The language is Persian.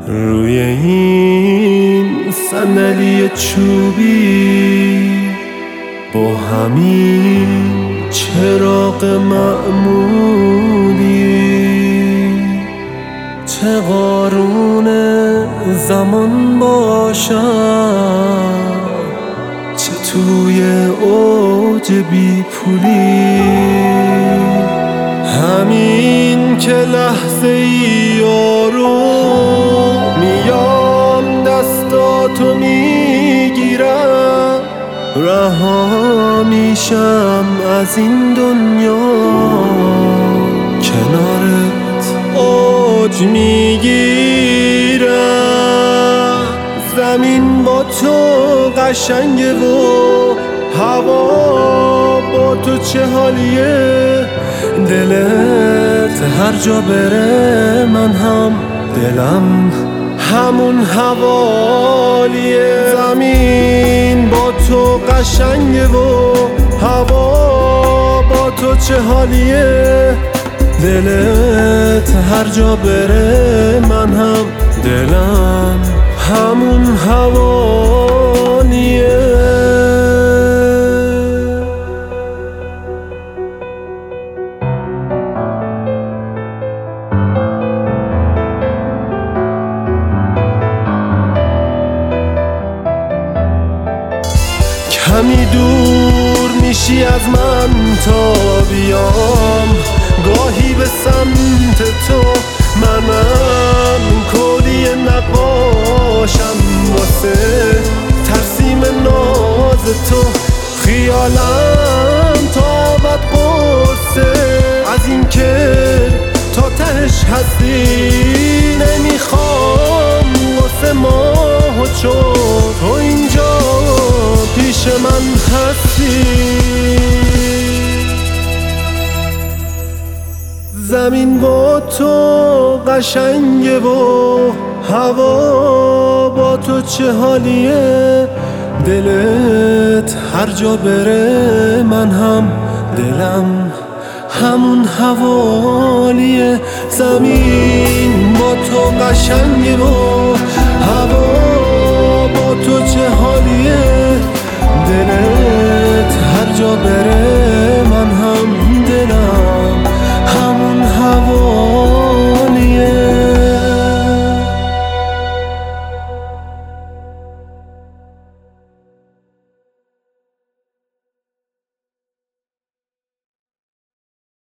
روی این صندلی چوبی با همین چراغ معمولی چه قارون زمان باشم، چه توی اوج بی پولی. همین که لحظه ای آروم میام دستاتو میگیرم، رها میشم از این دنیا، کنارت اوج میگیرم. زمین با تو قشنگه و هوا با تو چه حالیه، دلت هر جا بره من هم دلم همون حوالیه. زمین با تو قشنگه و هوا با تو چه حالیه، دلت هر جا بره من هم دلم همون حوالیه. کمی دور میشی از من تا بیام، گاهی به سمت تو منم کلی نقاشم واسه ترسیم ناز تو. خیالم تا ابد قرصه از این که تا تهش هستی، نمیخوام واسه ماه و چون تو اینجا پیش من هستی. زمین با تو قشنگه و هوا با تو چه حالیه، دلت هر جا بره من هم دلم همون حوالیه. زمین با تو قشنگه و